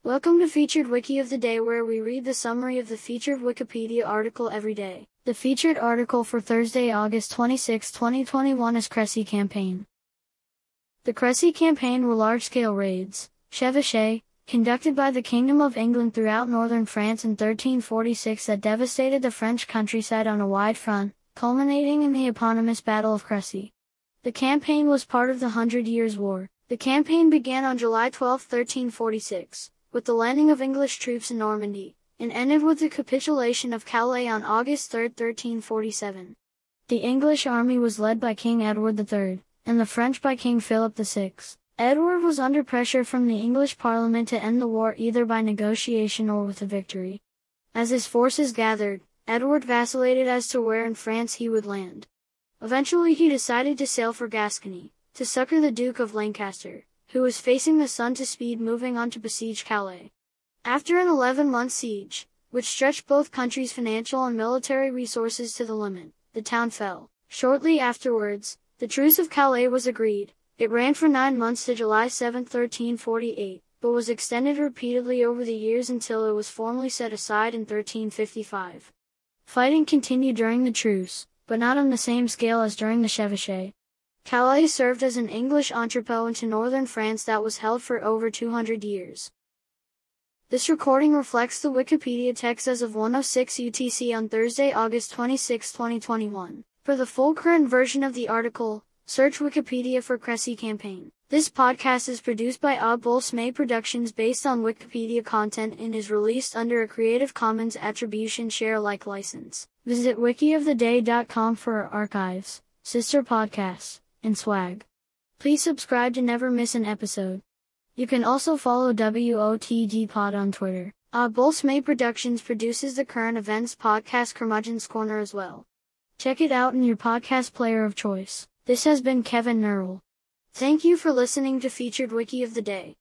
Welcome to Featured Wiki of the Day, where we read the summary of the featured Wikipedia article every day. The featured article for Thursday, August 26, 2021 is Crécy Campaign. The Crécy Campaign were large-scale raids, chevauchées, conducted by the Kingdom of England throughout northern France in 1346 that devastated the French countryside on a wide front, culminating in the eponymous Battle of Crécy. The campaign was part of the Hundred Years' War. The campaign began on July 12, 1346. With the landing of English troops in Normandy, and ended with the capitulation of Calais on August 3, 1347. The English army was led by King Edward III, and the French by King Philip VI. Edward was under pressure from the English Parliament to end the war either by negotiation or with a victory. As his forces gathered, Edward vacillated as to where in France he would land. Eventually he decided to sail for Gascony, to succor the Duke of Lancaster, who was facing the sun to speed moving on to besiege Calais. After an 11-month siege, which stretched both countries' financial and military resources to the limit, the town fell. Shortly afterwards, the Truce of Calais was agreed. It ran for 9 months to July 7, 1348, but was extended repeatedly over the years until it was formally set aside in 1355. Fighting continued during the truce, but not on the same scale as during the chevauchée. Calais served as an English entrepot into northern France that was held for over 200 years. This recording reflects the Wikipedia text as of 1:06 UTC on Thursday, August 26, 2021. For the full current version of the article, search Wikipedia for Crécy Campaign. This podcast is produced by May Productions based on Wikipedia content and is released under a Creative Commons Attribution Share Alike license. Visit wikioftheday.com for our archives, sister podcasts, and swag. Please subscribe to never miss an episode. You can also follow WOTD Pod on Twitter. May Productions produces the current events podcast Curmudgeon's Corner as well. Check it out in your podcast player of choice. This has been Kevin Nurl. Thank you for listening to Featured Wiki of the Day.